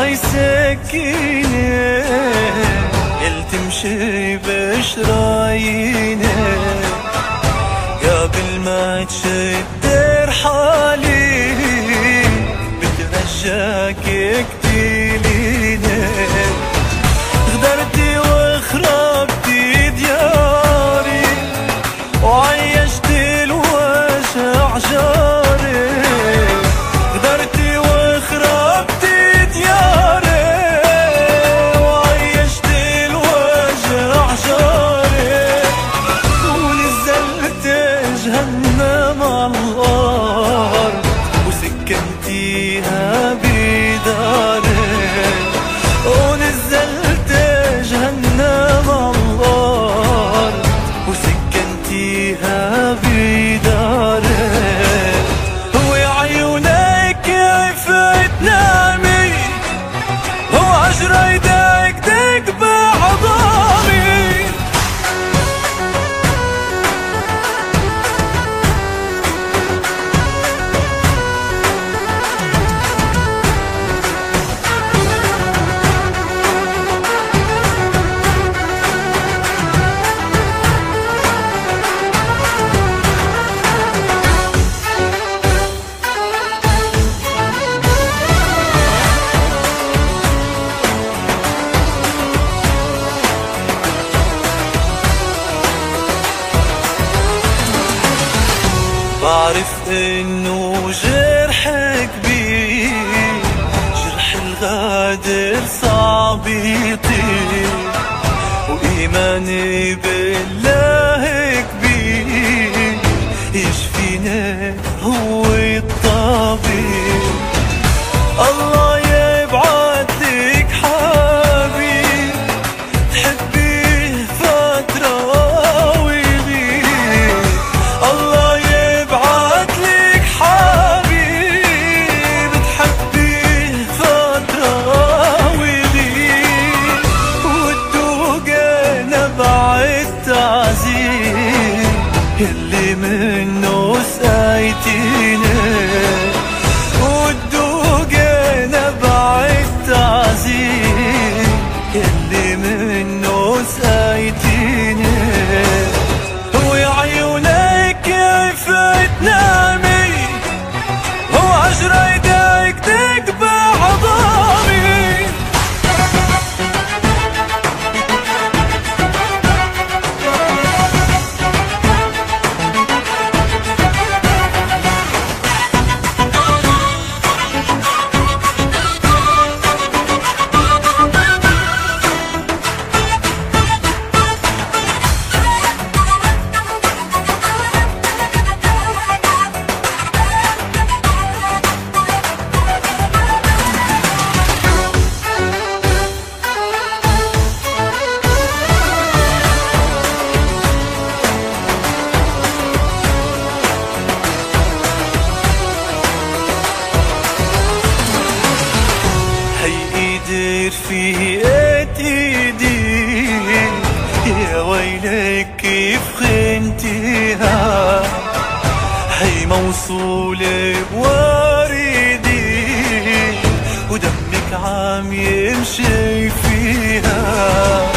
هاي سكينة يل تمشي بشرايينه قبل ما تشد رحالي بترجاك اقتليني. غدرتي وخربتي دياري وعيشت الوجع جاري. غدرتي وخربتي دياري وعيشت الوجع جاري ونزلت جهنم عالارض وسكنتيها بداري. ونزلت جهنم عالارض وسكنتيها بداري. وعيونك كيف تنامي وعجرة ايدك دق بعظامي. بعرف انه جرح كبير، جرح الغادر صعب يطير، وإيماني بالله كبير يشفينا هو الطبيب. الله يبعث لك حبيب تحبيه فترة ويغيب. الله يبعث لك حبيب تحبيه فترة ويغيب وتدوق نبع التعذيب يلي منه سقيتيني. وتدوق نبع التعذيب يلي منه سقيتيني. وعيونك كيف تنامي وعجرة ايدك دق بعظامي. دير في ايدي يا ويلك كيف خنتيها. هي موصولة بوردي ودمك عم يمشي فيها.